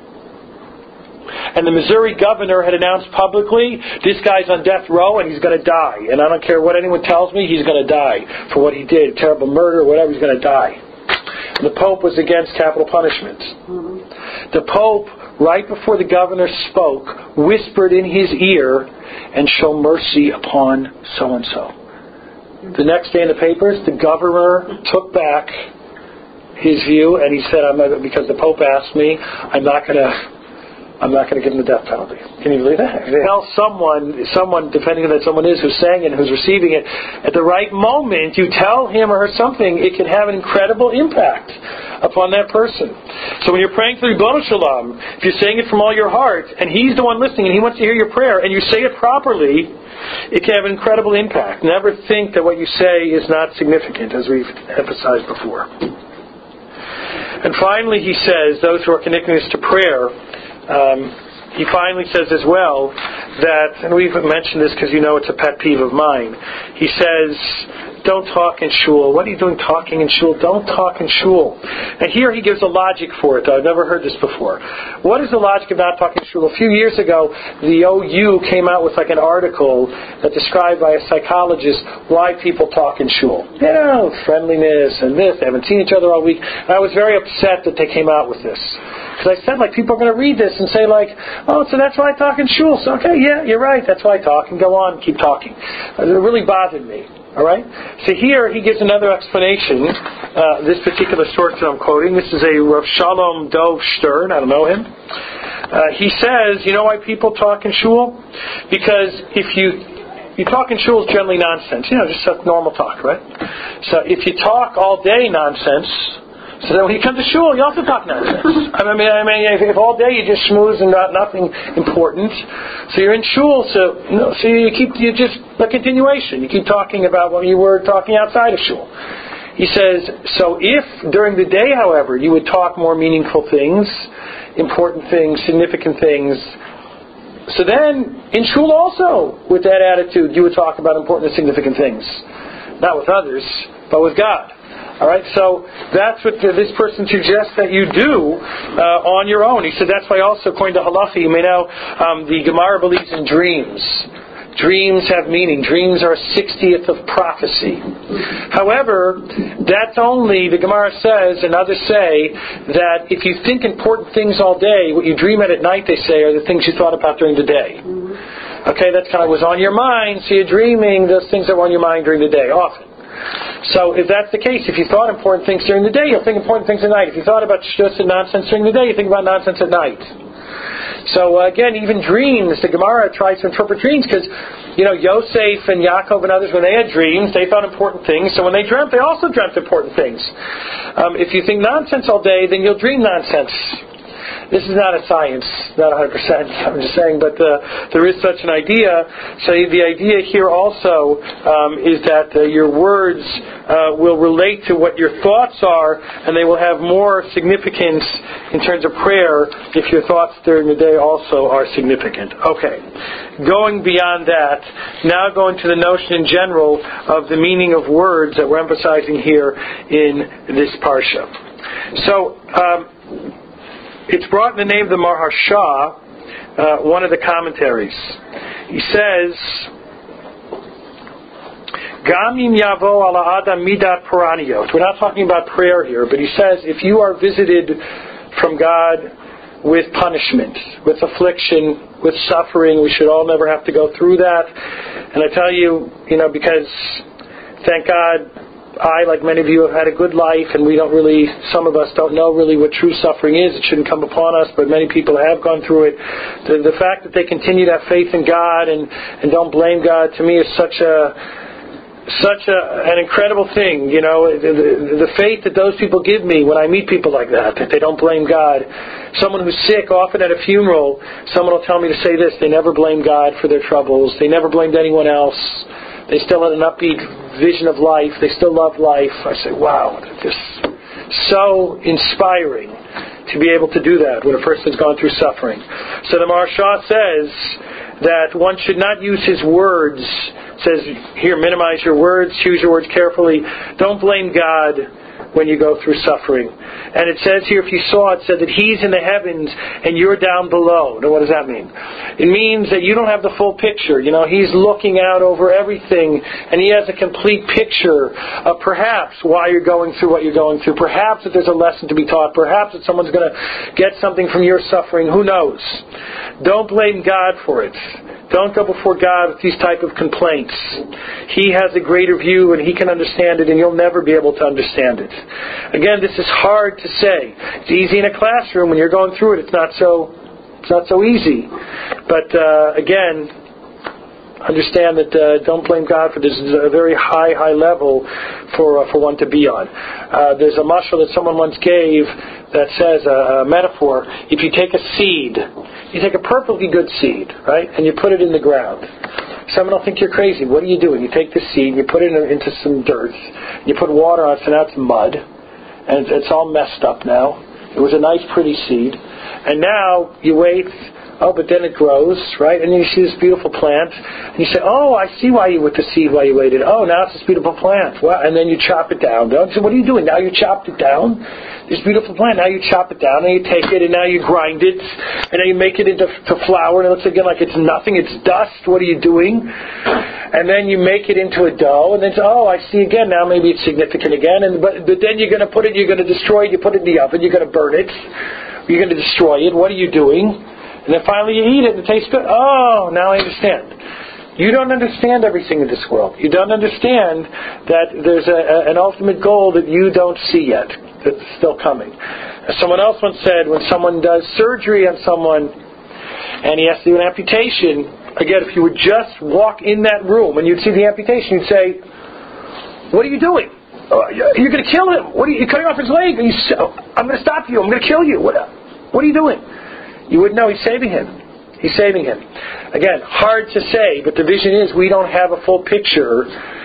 And the Missouri governor had announced publicly, this guy's on death row and he's going to die. And I don't care what anyone tells me, he's going to die for what he did, terrible murder, whatever, he's going to die. And the Pope was against capital punishment. Mm-hmm. The Pope, right before the governor spoke, whispered in his ear, and show mercy upon so-and-so. The next day in the papers, the governor took back his view, and he said, I'm not, because the Pope asked me, I'm not going to I'm not going to give him the death penalty. Can you believe that? Tell someone, someone, depending on that someone is, who's saying it, who's receiving it, at the right moment, you tell him or her something, it can have an incredible impact upon that person. So when you're praying for Ribono Shalom, if you're saying it from all your heart, and he's the one listening, and he wants to hear your prayer, and you say it properly, it can have an incredible impact. Never think that what you say is not significant, as we've emphasized before. And finally, he says, those who are connecting this to prayer, Um, he finally says as well that, and we've mentioned this because you know it's a pet peeve of mine, he says, don't talk in shul. What are you doing talking in shul? Don't talk in shul. And here he gives a logic for it. I've never heard this before. What is the logic of not talking in shul? A few years ago, the O U came out with like an article that described by a psychologist why people talk in shul. You know, friendliness and this. They haven't seen each other all week. And I was very upset that they came out with this. Because I said, like, people are going to read this and say, like, oh, so that's why I talk in shul. So, okay, yeah, you're right. That's why I talk. And go on, keep talking. It really bothered me. All right? So here he gives another explanation. Uh, this particular source that I'm quoting, this is a Rav Shalom Dov Stern. I don't know him. Uh, he says, you know why people talk in shul? Because if you you talk in shul is generally nonsense. You know, just normal talk, right? So if you talk all day nonsense, so then when you come to shul, you also talk nonsense. I mean, I mean, if, if all day you just schmooze and not nothing important, so you're in shul, so no, so you keep you just a continuation. You keep talking about what you were talking outside of shul. He says, so if during the day, however, you would talk more meaningful things, important things, significant things, so then in shul also, with that attitude, you would talk about important and significant things, not with others, but with God. All right, so that's what this person suggests that you do uh, on your own. He said that's why also, according to Halacha, you may know um, the Gemara believes in dreams. Dreams have meaning. Dreams are a sixtieth of prophecy. However, that's only, the Gemara says, and others say, that if you think important things all day, what you dream at at night, they say, are the things you thought about during the day. Okay, that's kind of was on your mind, so you're dreaming those things that were on your mind during the day, often. So if that's the case, if you thought important things during the day, you'll think important things at night. If you thought about shtus and nonsense during the day, you think about nonsense at night. So uh, again, even dreams, the Gemara tries to interpret dreams because, you know, Yosef and Yaakov and others, when they had dreams, they thought important things. So when they dreamt, they also dreamt important things. Um, if you think nonsense all day, then you'll dream nonsense. This is not a science, not one hundred percent, I'm just saying, but uh, there is such an idea. So the idea here also um, is that uh, your words uh, will relate to what your thoughts are, and they will have more significance in terms of prayer if your thoughts during the day also are significant. Okay, going beyond that, now going to the notion in general of the meaning of words that we're emphasizing here in this parsha. So, um, it's brought in the name of the Maharsha, uh, one of the commentaries. He says, Gamim yavo ala adam midat paraniot. We're not talking about prayer here, but he says, if you are visited from God with punishment, with affliction, with suffering, we should all never have to go through that. And I tell you, you know, because, thank God, I, like many of you, have had a good life, and we don't really, some of us don't know really what true suffering is. It shouldn't come upon us, but many people have gone through it. The, the fact that they continue to have faith in God and, and don't blame God, to me, is such a such a, an incredible thing. You know, the, the, the faith that those people give me when I meet people like that, that they don't blame God. Someone who's sick, often at a funeral, someone will tell me to say this: they never blame God for their troubles. They never blamed anyone else. They still had an upbeat vision of life. They still love life. I say, wow, just so inspiring to be able to do that when a person's gone through suffering. So the Maharsha says that one should not use his words. It says here, minimize your words, choose your words carefully. Don't blame God when you go through suffering. And it says here, if you saw it, said that He's in the heavens and you're down below. Now what does that mean? It means that you don't have the full picture. You know, He's looking out over everything and He has a complete picture of perhaps why you're going through what you're going through. Perhaps that there's a lesson to be taught. Perhaps that someone's going to get something from your suffering. Who knows? Don't blame God for it. Don't go before God with these type of complaints. He has a greater view and He can understand it, and you'll never be able to understand it. Again, this is hard to say. It's easy in a classroom when you're going through it. It's not so it's not so easy. But uh, again, understand that uh, don't blame God for this. This is a very high, high level for uh, for one to be on. Uh, there's a mashal that someone once gave that says, a, a metaphor, if you take a seed, you take a perfectly good seed, right, and you put it in the ground. Someone will think you're crazy. What are you doing? You take the seed, you put it in, into some dirt, you put water on it, so now it's mud, and it's, it's all messed up now. It was a nice, pretty seed. And now you wait. Oh, but then it grows, right? And then you see this beautiful plant. And you say, oh, I see why you with the seed while you waited. Oh, now it's this beautiful plant. Well, and then you chop it down. So what are you doing? Now you chopped it down. This beautiful plant. Now you chop it down. And you take it and now you grind it. And then you make it into to flour. And it looks again like it's nothing. It's dust. What are you doing? And then you make it into a dough. And then, oh, I see again. Now maybe it's significant again. And But, but then you're going to put it, you're going to destroy it. You put it in the oven. You're going to burn it. You're going to destroy it. What are you doing? And then finally you eat it and it tastes good. Oh, now I understand. You don't understand everything in this world. You don't understand that there's a, a, an ultimate goal that you don't see yet. That's still coming. As someone else once said, when someone does surgery on someone and he has to do an amputation, again, if you would just walk in that room and you'd see the amputation, you'd say, what are you doing? Oh, you're going to kill him. What are you, you're cutting off his leg? And you say, I'm going to stop you. I'm going to kill you. What, what are you doing? You would know He's saving him. He's saving him. Again, hard to say, but the vision is we don't have a full picture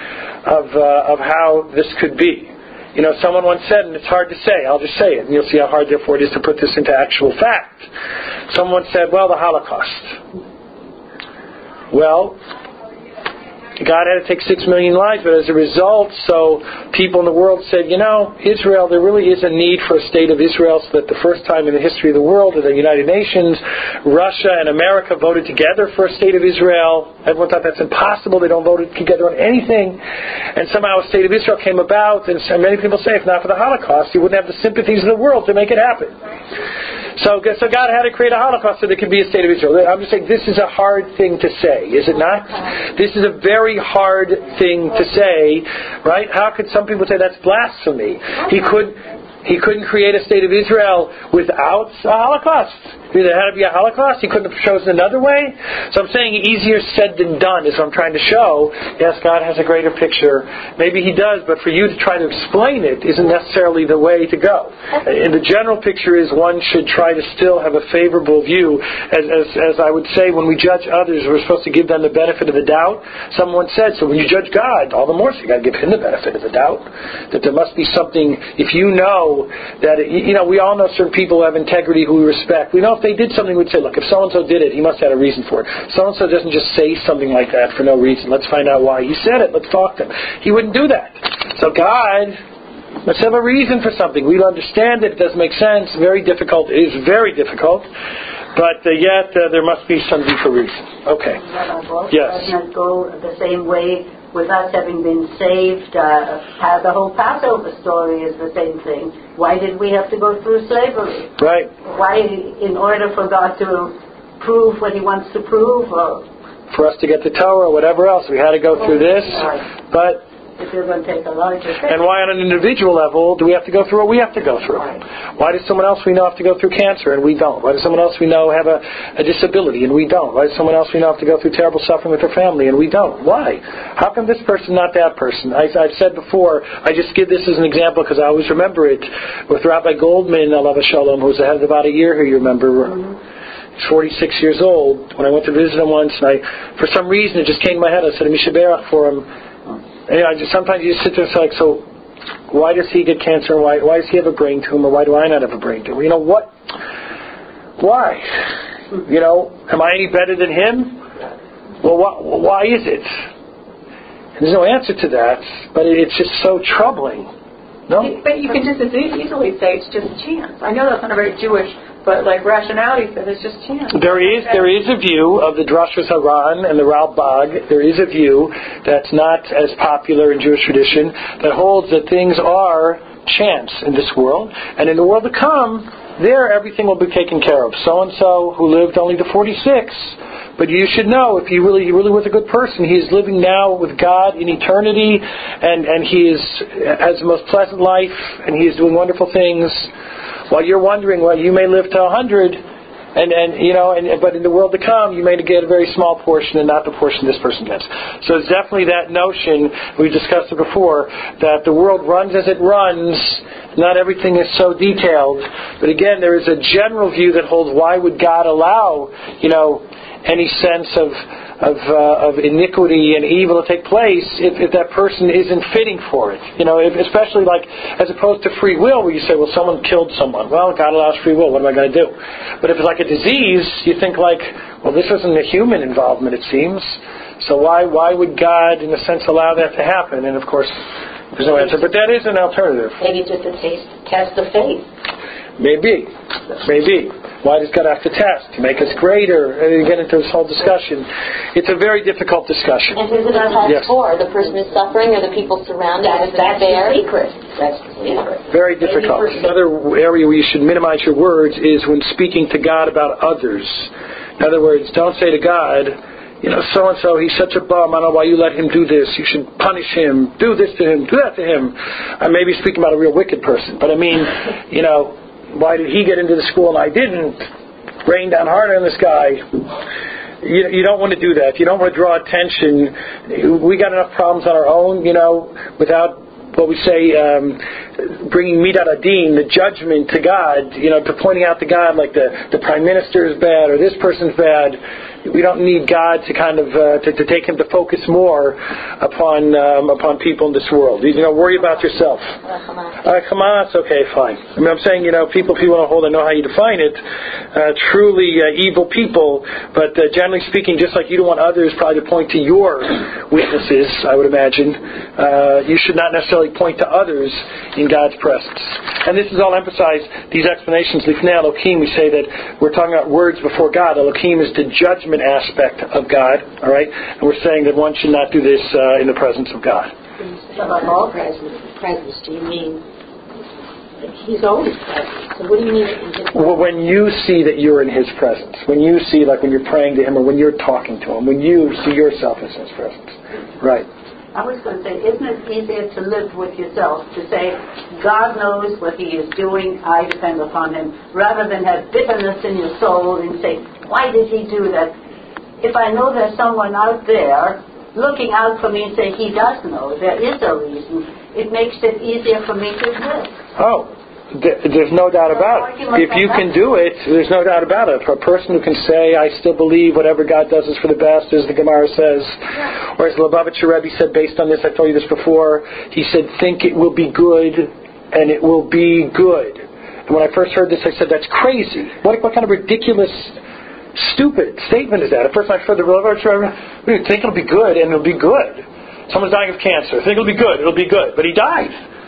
of uh, of how this could be. You know, someone once said, and it's hard to say, I'll just say it, and you'll see how hard, therefore, it is to put this into actual fact. Someone said, well, the Holocaust. Well, God had to take six million lives, but as a result, so people in the world said, you know, Israel, there really is a need for a state of Israel, so that the first time in the history of the world, of the United Nations, Russia and America voted together for a state of Israel. Everyone thought that's impossible. They don't vote together on anything. And somehow a state of Israel came about, and many people say, if not for the Holocaust, you wouldn't have the sympathies of the world to make it happen. So, so God had to create a Holocaust so there could be a state of Israel. I'm just saying, this is a hard thing to say, is it not? This is a very hard thing to say, right? How could some people say that's blasphemy? He could, he couldn't create a state of Israel without a Holocaust. There had to be a Holocaust. He couldn't have chosen another way. So I'm saying easier said than done is what I'm trying to show. Yes, God has a greater picture. Maybe He does, but for you to try to explain it isn't necessarily the way to go. And the general picture is one should try to still have a favorable view. As, as, as I would say, when we judge others, we're supposed to give them the benefit of the doubt. Someone said, so when you judge God, all the more so you got to give Him the benefit of the doubt. That there must be something, if you know that, you know, we all know certain people who have integrity who we respect. We know if they did something, we'd say, look, if so-and-so did it, he must have a reason for it. So-and-so doesn't just say something like that for no reason. Let's find out why he said it. Let's talk to him. He wouldn't do that. So God must have a reason for something. We understand it. It doesn't make sense. Very difficult. It is very difficult. But uh, yet, uh, there must be some deeper reason. Okay. Yes. Doesn't it go the same way with us having been saved? Uh, how the whole Passover story is the same thing. Why did we have to go through slavery? Right. Why, in order for God to prove what He wants to prove? Or for us to get the Torah or whatever else, we had to go through this. Right. But if you're going to take a larger thing. And why on an individual level do we have to go through what we have to go through? Right. Why does someone else we know have to go through cancer and we don't? Why does someone else we know have a, a disability and we don't? Why does someone else we know have to go through terrible suffering with their family and we don't? Why? How come this person, not that person? I, I've said before, I just give this as an example because I always remember it with Rabbi Goldman, Alav Shalom, who was the head of about a year here, you remember. Mm-hmm. He's forty-six years old. When I went to visit him once, and I, for some reason, it just came to my head. I said, Misha Berach for him. And I just, sometimes you just sit there and say, like, so why does he get cancer? Why why does he have a brain tumor? Why do I not have a brain tumor? You know, what? Why? You know, am I any better than him? well, wh- why is it? And there's no answer to that, but it's just so troubling. No? But you can just as easily say it's just chance. I know that's not a very Jewish, but like rationality says it's just chance. There is there is a view of the Drashos Haran and the Ralbag. There is a view that's not as popular in Jewish tradition that holds that things are chance in this world, and in the world to come, there everything will be taken care of. So and so who lived only to forty-six. But you should know, if he really, he really was a good person, he is living now with God in eternity, and, and he is has the most pleasant life, and he is doing wonderful things. While you're wondering, well, you may live to a hundred, and, and you know, and but in the world to come, you may get a very small portion, and not the portion this person gets. So it's definitely that notion we discussed it before, that the world runs as it runs. Not everything is so detailed, but again, there is a general view that holds: why would God allow, you know, any sense of of, uh, of iniquity and evil to take place if, if that person isn't fitting for it? You know, if, especially like as opposed to free will, where you say, well, someone killed someone. Well, God allows free will. What am I going to do? But if it's like a disease, you think like, well, this isn't a human involvement, it seems. So why why would God, in a sense, allow that to happen? And of course, there's no answer. But that is an alternative. Maybe just a taste, test of faith. Maybe. Maybe. Why does God have to test? To make us greater? And you get into this whole discussion. It's a very difficult discussion. And who's it a test Yes. for? The person who's suffering or the people surrounding? That's, Is it that's fair? the secret. That's the secret. Very difficult. Another area where you should minimize your words is when speaking to God about others. In other words, don't say to God, you know, so-and-so, he's such a bum, I don't know why you let him do this. You should punish him, do this to him, do that to him. I may be speaking about a real wicked person, but I mean, you know, why did he get into the school and I didn't? Rain down hard on this guy. You, you don't want to do that. You don't want to draw attention. We got enough problems on our own, you know, without what we say, um, bringing midat adin, the judgment to God, you know, to pointing out to God like the, the prime minister is bad or this person's bad. We don't need God to kind of uh, to, to take him to focus more upon um, upon people in this world. You know, worry about yourself. Uh, Hamas, okay, fine. I mean, I'm saying, you know, people people want to hold. I know how you define it. Uh, truly uh, evil people, but uh, generally speaking, just like you don't want others probably to point to your weaknesses, I would imagine, uh, you should not necessarily point to others in God's presence. And this is all emphasized. These explanations, Lifnei Elokim, we say that we're talking about words before God. Elokim is the judgment aspect of God, all right? And we're saying that one should not do this uh, in the presence of God. About all presence, presence, do you mean He's always present? So what do you mean in His Well, when you see that you're in His presence, when you see, like when you're praying to Him or when you're talking to Him, when you see yourself as His presence, right? I was going to say, isn't it easier to live with yourself, to say, God knows what He is doing, I depend upon Him, rather than have bitterness in your soul and say, why did He do that? If I know there's someone out there looking out for me and say, He does know, there is a reason, it makes it easier for me to live. Oh, there's no doubt about it. If you can do it, there's no doubt about it. For a person who can say, I still believe whatever God does is for the best, as the Gemara says, or as the Lubavitcher Rebbe said, based on this, I told you this before, he said, think it will be good, and it will be good. And when I first heard this, I said, that's crazy. What, what kind of ridiculous, stupid statement is that? At first I heard the Lubavitcher Rebbe, think it'll be good, and it'll be good. Someone's dying of cancer. Think it'll be good, it'll be good. But he died.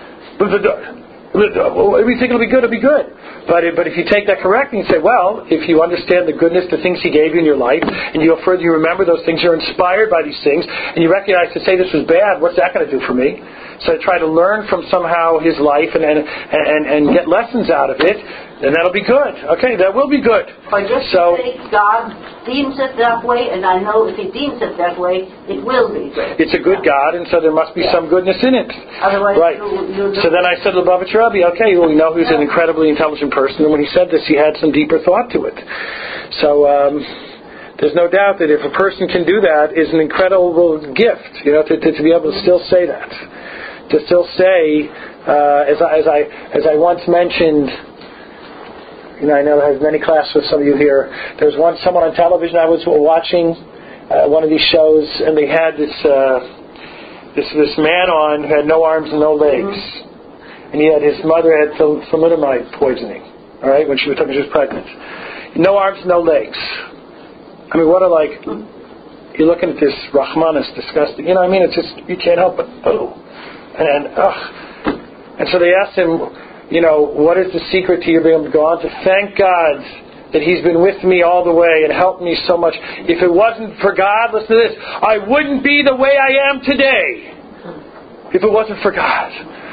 We think it'll be good, it'll be good. But if, but if you take that correctly and say, well, if you understand the goodness, the things He gave you in your life, and you further you remember those things, you're inspired by these things, and you recognize to say this was bad, what's that going to do for me? So I try to learn from somehow His life and and, and, and get lessons out of it, and that'll be good. Okay, that will be good. But just so, to say God deems it that way, and I know if He deems it that way, it will be good. It's a good God, and so there must be yeah. some goodness in it. Otherwise, right. You, you so then I said to Lubavitcher Rebbe, okay, well, we know he's an incredibly intelligent person, and when he said this, he had some deeper thought to it. So, um, there's no doubt that if a person can do that, is an incredible gift, you know, to, to, to be able to still say that. To still say, uh, as, I, as I as I once mentioned, you know, I know I have many classes with some of you here. There was one someone on television I was watching, uh, one of these shows, and they had this uh, this this man on who had no arms and no legs, mm-hmm. and he had his mother had thal- thalidomide poisoning. All right, when she was when she was pregnant, no arms, no legs. I mean, what a like. you're looking at this Rahmanis, disgusting. You know what I mean? It's just, you can't help but, oh. And, and ugh. And so they asked him, you know, what is the secret to you being able to go on to thank God that He's been with me all the way and helped me so much. If it wasn't for God, listen to this, I wouldn't be the way I am today. If it wasn't for God,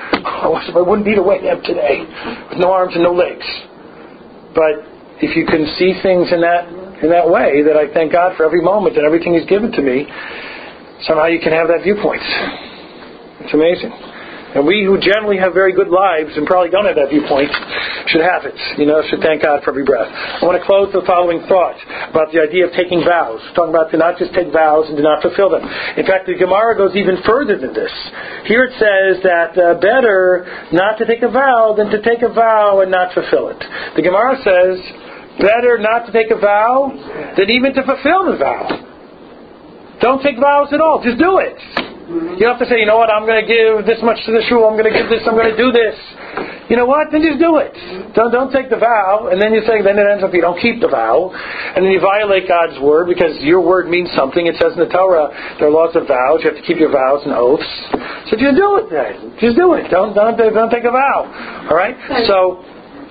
I wouldn't be the way I am today, with no arms and no legs. But if you can see things in that in that way, that I thank God for every moment and everything He's given to me, somehow you can have that viewpoint. It's amazing. And we who generally have very good lives and probably don't have that viewpoint should have it. You know, should thank God for every breath. I want to close with the following thought about the idea of taking vows. Talking about to not just take vows and to not fulfill them. In fact, the Gemara goes even further than this. Here it says that uh, better not to take a vow than to take a vow and not fulfill it. The Gemara says better not to take a vow than even to fulfill the vow. Don't take vows at all. Just do it. You don't have to say, you know what, I'm going to give this much to the shul, I'm going to give this, I'm going to do this. You know what? Then just do it. Don't don't take the vow, and then you say, then it ends up you don't keep the vow, and then you violate God's word because your word means something. It says in the Torah there are laws of vows. You have to keep your vows and oaths. So just do it then. Just do it. Don't don't don't take a vow. All right. So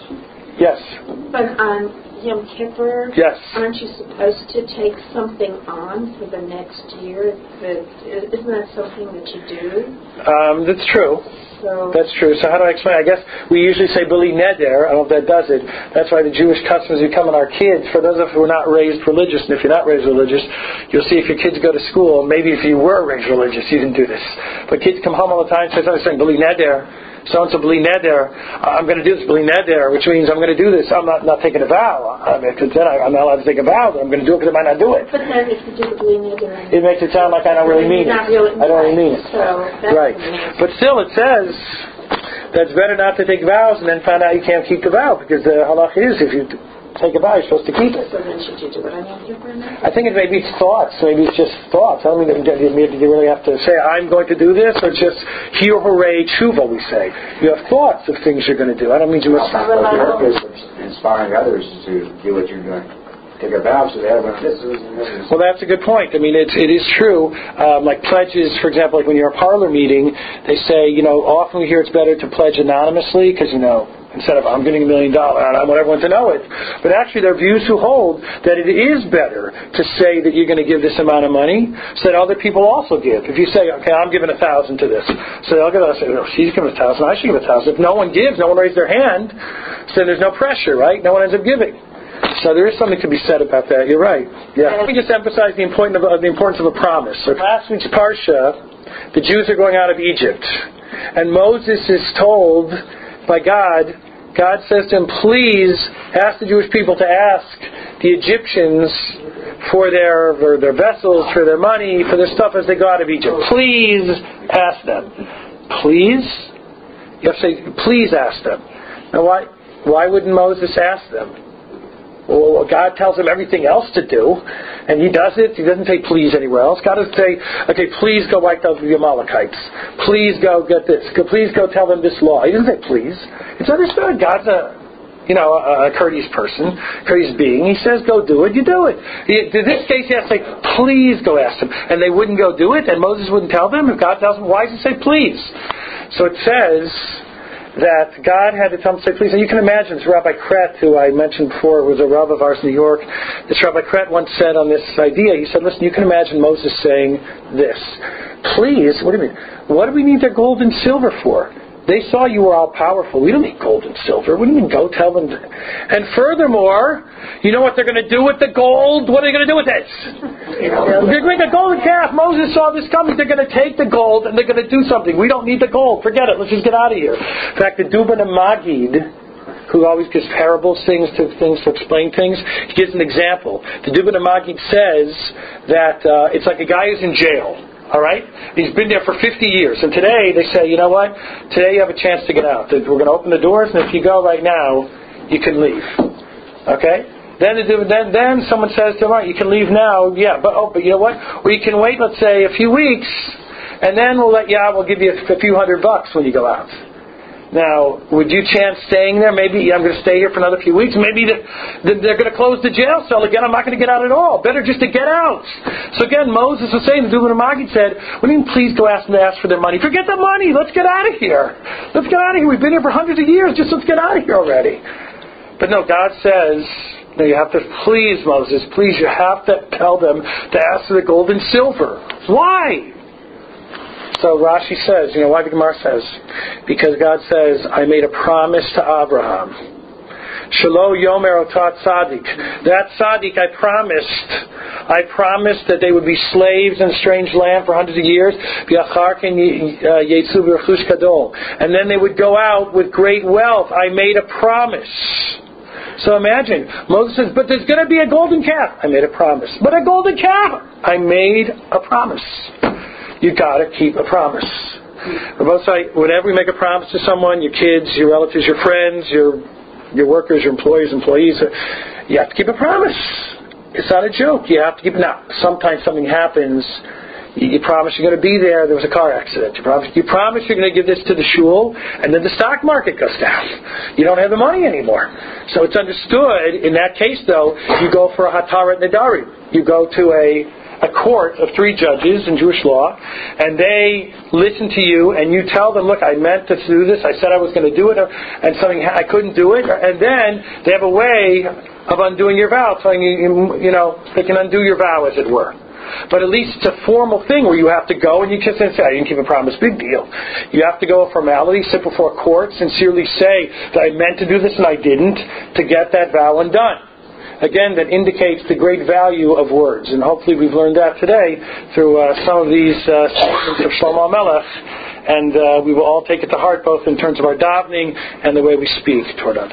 yes. But on Yom Kippur, yes. aren't you supposed to take something on for the next year? That, isn't that something that you do? Um, that's true. So that's true. So how do I explain? I guess we usually say B'li Neder. I don't know if that does it. That's why the Jewish customs become on our kids. For those of us who are not raised religious, and if you're not raised religious, you'll see if your kids go to school, maybe if you were raised religious, you didn't do this. But kids come home all the time and say, I'm saying B'li Neder. So-and-so B'li Neder, I'm going to do this B'li Neder, which means I'm going to do this. I'm not, not taking a vow. I mean, because then I, I'm not allowed to take a vow, but I'm going to do it because I might not do it. But then if you do the B'li Neder, it makes it sound like I don't really mean it. Really I don't really mean it. So that's right. But still, it says that it's better not to take vows and then find out you can't keep the vow, because the halach is if you take a vow, you're supposed to keep it. So then should you do it on Yom Kippur? I think it maybe it's thoughts. Maybe it's just thoughts. I don't mean that you really have to say, I'm going to do this, or just hear hooray tshuva, we say. You have thoughts of things you're going to do. I don't mean you must... Well, your purpose of inspiring others to do what you're doing. Take a vow so they have this and this. Well, that's a good point. I mean, it's, it is true. Um, like pledges, for example, like when you're at a parlor meeting, they say, you know, often we hear it's better to pledge anonymously because, you know, instead of I'm getting a million dollars, I want everyone to know it. But actually there are views who hold that it is better to say that you're going to give this amount of money so that other people also give. If you say, okay, I'm giving a thousand to this, so they'll give us, oh, she's giving a thousand, I should give a thousand. If no one gives, no one raised their hand, so there's no pressure, right? No one ends up giving. So there is something to be said about that. You're right. Yeah. Let me just emphasize the importance of, uh, the importance of a promise. So last week's Parsha, the Jews are going out of Egypt, and Moses is told by God, God says to him, please ask the Jewish people to ask the Egyptians for their for their vessels, for their money, for their stuff as they go out of Egypt. Please ask them. Please? You have to say, please ask them. Now why why wouldn't Moses ask them? Well, God tells him everything else to do, and he does it. He doesn't say please anywhere else. God doesn't say, okay, please go wipe out the Amalekites. Please go get this. Please go tell them this law. He doesn't say please. It's understood. God's a, you know, a, a courteous person, courteous being. He says go do it. You do it. He, in this case, he has to say, please go ask them. And they wouldn't go do it, and Moses wouldn't tell them. If God tells them, why does he say please? So it says that God had to tell him to say please. And you can imagine this Rabbi Kret, who I mentioned before, was a Rav of ours in New York. This Rabbi Kret once said on this idea, he said, listen, you can imagine Moses saying this. Please? What do you mean? What do we need their gold and silver for? They saw you were all powerful. We don't need gold and silver. What do you mean go tell them? To... And furthermore, you know what they're going to do with the gold? What are they going to do with it? They're going to make a golden calf. Moses saw this coming. They're going to take the gold and they're going to do something. We don't need the gold. Forget it. Let's just get out of here. In fact, the Dubin Magid, who always gives parables, things to things to explain things, he gives an example. The Dubin Magid says that uh, it's like a guy who's in jail. All right? He's been there for fifty years. And today they say, you know what? Today you have a chance to get out. We're going to open the doors, and if you go right now, you can leave. Okay? Then then, then someone says to him, all right, you can leave now. Yeah, but oh, but you know what? Or you can wait, let's say, a few weeks, and then we'll let you out. We'll give you a few hundred bucks when you go out. Now, would you chance staying there? Maybe I'm going to stay here for another few weeks. Maybe the, the, they're going to close the jail cell again. I'm not going to get out at all. Better just to get out. So again, Moses was saying, the Dubin Maggid said, "What do you mean, please go ask them to ask for their money? Forget the money. Let's get out of here. Let's get out of here. We've been here for hundreds of years. Just let's get out of here already." But no, God says, no, you have to please Moses. Please, you have to tell them to ask for the gold and silver. Why? So Rashi says, you know why the Gemara says? Because God says, I made a promise to Abraham. Shelo yomer otat tzaddik. That tzaddik I promised, I promised that they would be slaves in a strange land for hundreds of years. And then they would go out with great wealth. I made a promise. So imagine, Moses says, but there's going to be a golden calf. I made a promise. But a golden calf. I made a promise. You got to keep a promise. Whenever you make a promise to someone, your kids, your relatives, your friends, your your workers, your employees, employees, you have to keep a promise. It's not a joke. You have to keep it. Now, sometimes something happens. You, you promise you're going to be there. There was a car accident. You promise, you promise you're going to give this to the shul, and then the stock market goes down. You don't have the money anymore. So it's understood. In that case, though, you go for a hatarat nedari. You go to a a court of three judges in Jewish law, and they listen to you, and you tell them, look, I meant to do this, I said I was going to do it, and something I couldn't do it, and then they have a way of undoing your vow, telling you, you know, they can undo your vow, as it were. But at least it's a formal thing where you have to go, and you just say, I didn't keep a promise, big deal. You have to go a formality, sit before a court, sincerely say that I meant to do this and I didn't, to get that vow undone. Again, that indicates the great value of words. And hopefully we've learned that today through uh, some of these uh, statements of Shlomo HaMelech. And uh, we will all take it to heart, both in terms of our davening and the way we speak toward others.